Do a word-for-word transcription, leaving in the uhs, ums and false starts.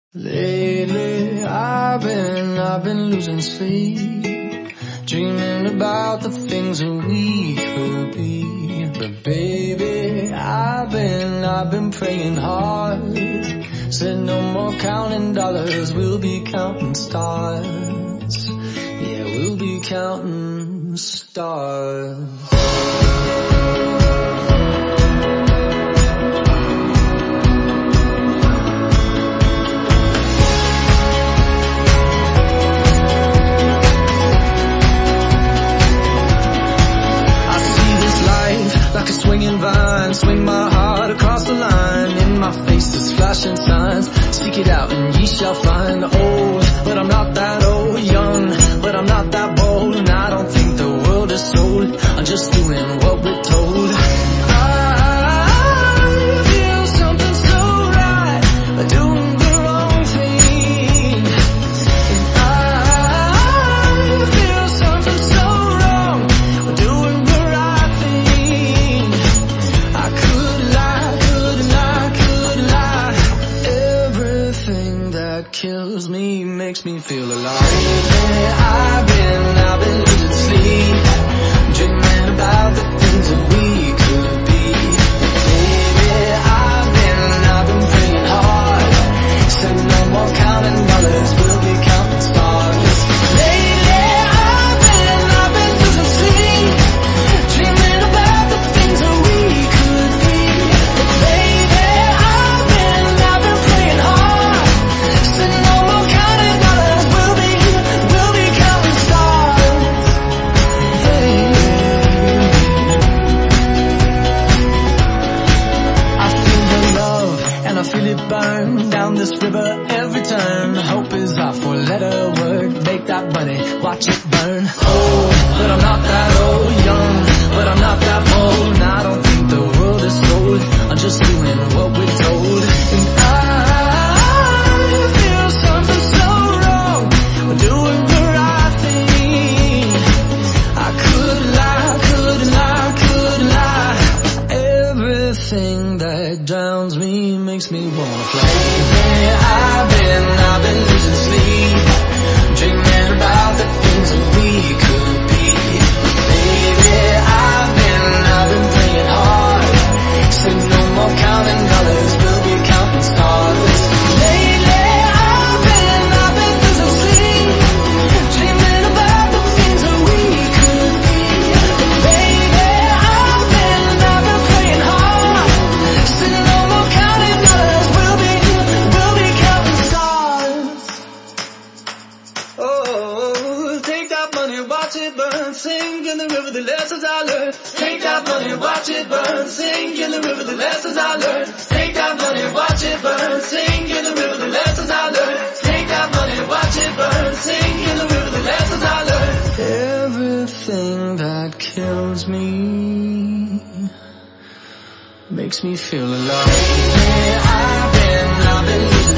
Lately, I've been, I've been losing sleep, dreaming about the things that we could be. But baby, I've been, I've been praying hard. Said no more counting dollars, we'll be counting stars. Yeah, we'll be counting stars. Like a swinging vine, swing my heart across the line. In my face is flashing signs, seek it out and ye shall find. Old, but I'm not that old. Young, but I'm not that bold. And I don't think the world is sold, I'm just doing what we're told. I feel something so right, doing the wrong thing. And I feel something so wrong, doing the right thing. I could lie, could lie, could lie. Everything that kills me makes me feel alive. I've been, I've been losing sleep, dreaming about the things that we could be. Baby, I've been, I've been praying hard. Said no more counting dollars, we'll be counting stars. Lately, I've been, I've been losing sleep, dreaming about the things that we could be. Baby, I've been, I've been praying hard. Said no more counting dollars, we'll be, we'll be counting stars. Hey. I feel the love and I feel it burn down this river every turn. Hope is our four-letter word. Make that money, watch it burn. Old, but I'm not that old. Young, but I'm not that bold. And I don't think the world is sold, I'm just doing what we're told. And I feel something so wrong, we're doing the right thing. I could lie, could lie, could lie. Everything that drowns me makes me wanna fly. Hey, I've been, I've been losing sleep, dreaming about the things that we could be. Baby, I've been, I've been praying hard. Said no more counting dollars, we'll be counting stars. Lately, I've been, I've been losing sleep, dreaming about the things that we could be. Baby, I've been, I've been praying hard. Said no more counting dollars, we'll be, we'll be counting stars. Oh, take that money, watch it burn, sink in the river, the lessons I learned. Take that money, watch it burn, sink in the river, the lessons I learned. Take that money, watch it burn, sink in the river, the lessons I learned. Take that money, watch it burn, sink in the river, the lessons I learned. Everything that kills me makes me feel alive. I've been, I've been losing